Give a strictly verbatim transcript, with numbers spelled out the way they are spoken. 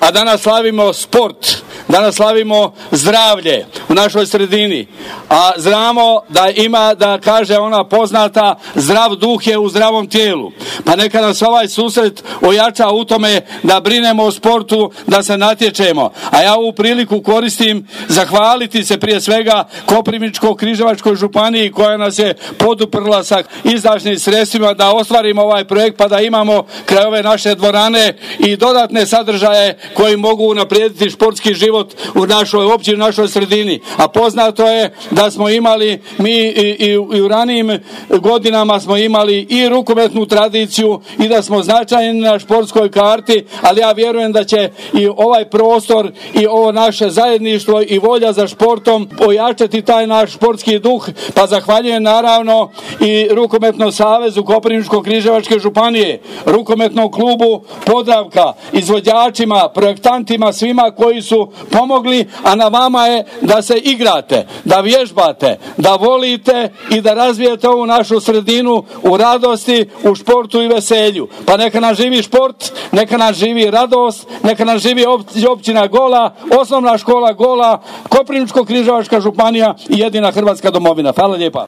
a danas slavimo sport, danas slavimo zdravlje u našoj sredini, a znamo da ima, da kaže ona poznata, zdrav duh je u zdravom tijelu. Pa neka nas ovaj susret ojača u tome da brinemo o sportu, da se natječemo. A ja ovu priliku koristim zahvaliti se prije svega Koprivničko-križevačkoj županiji koja nas je poduprla sa izdašnim sredstvima da ostvarimo ovaj projekt, pa da imamo kraj ove naše dvorane i dodatne sadržaje koji mogu unaprijediti športski život u našoj općini, u našoj sredini. A poznato je da smo imali mi i, i, i u ranijim godinama smo imali i rukometnu tradiciju i da smo značajni na športskoj karti, ali ja vjerujem da će i ovaj prostor i ovo naše zajedništvo i volja za športom ojačati taj naš športski duh. Pa zahvaljujem naravno i Rukometnom savezu Koprivničko-križevačke županije, Rukometnom klubu Podravka, izvođačima, projektantima, svima koji su pomogli, a na vama je da se igrate, da vježbate, da volite i da razvijete ovu našu sredinu u radosti, u športu i veselju. Pa neka nam živi šport, neka nam živi radost, neka nam živi općina Gola, osnovna škola Gola, Koprivničko-križevačka županija i jedina hrvatska domovina. Hvala lijepa.